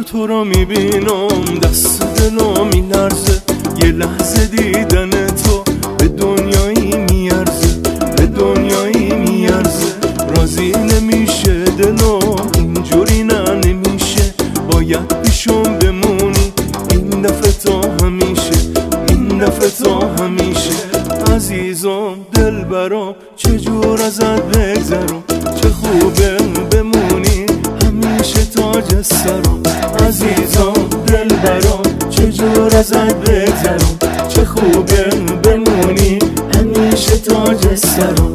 تو رو میبینم دست دلم میلرزه، یه لحظه دیدن تو به دنیایی میارزه، به دنیایی میارزه. راضی نمیشه دلم اینجوری نه نمیشه، باید پیشم بمونی این دفعه تا همیشه، این دفعه تا همیشه. عزیزم دلبرم چجور ازت بگذرم، چه خوبه بمونی همیشه تاج سرم. عزیزم دلبرم چجور ازت بگذرم، چه خوبه بمونی همیشه تاج سرم.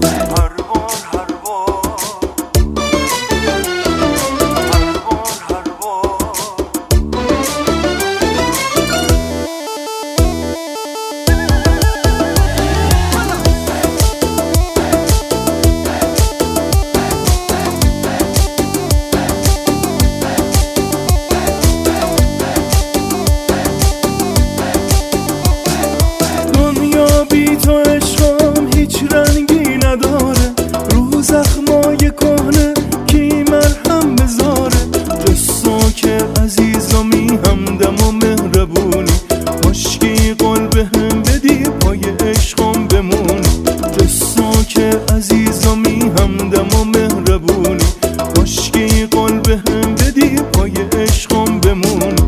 تو عشقم هیچ رنگی نداره، رو زخمای کهنه کی مرهم بذاره. جسا که عزیزمی همدم و مهربونی، مشکی قول بهم بدی پای عشقم بمونی. جسا که عزیزمی همدم و مهربونی، مشکی قول بهم بدی پای عشقم بمونی.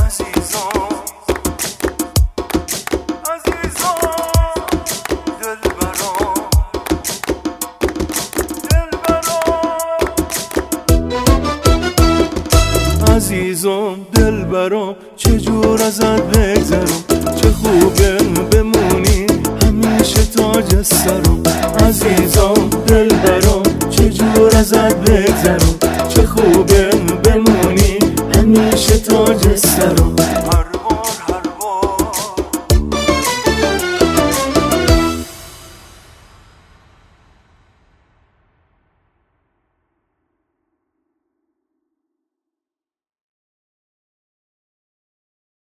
عزیزم دلبرم چجور ازت بگذرم، چه خوبه بمونی همیشه تاج سرم. عزیزم دلبرم چجور ازت بگذرم،